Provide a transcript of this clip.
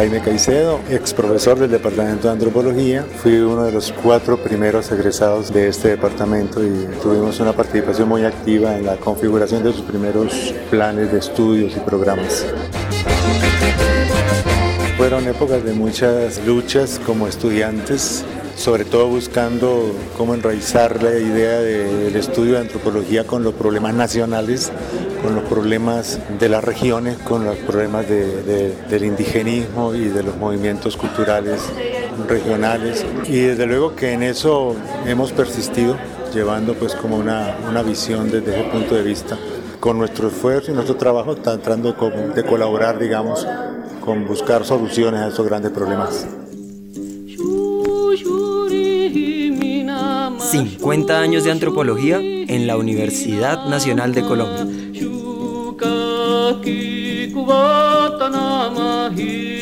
Jaime Caicedo, ex profesor del Departamento de Antropología. Fui uno de los 4 primeros egresados de este departamento y tuvimos una participación muy activa en la configuración de sus primeros planes de estudios y programas. Fueron épocas de muchas luchas como estudiantes, sobre todo buscando cómo enraizar la idea del estudio de antropología con los problemas nacionales, con los problemas de las regiones, con los problemas del indigenismo y de los movimientos culturales regionales. Y desde luego que en eso hemos persistido, llevando pues como una visión desde ese punto de vista, con nuestro esfuerzo y nuestro trabajo, tratando de colaborar, digamos, con buscar soluciones a esos grandes problemas. 50 años de antropología en la Universidad Nacional de Colombia.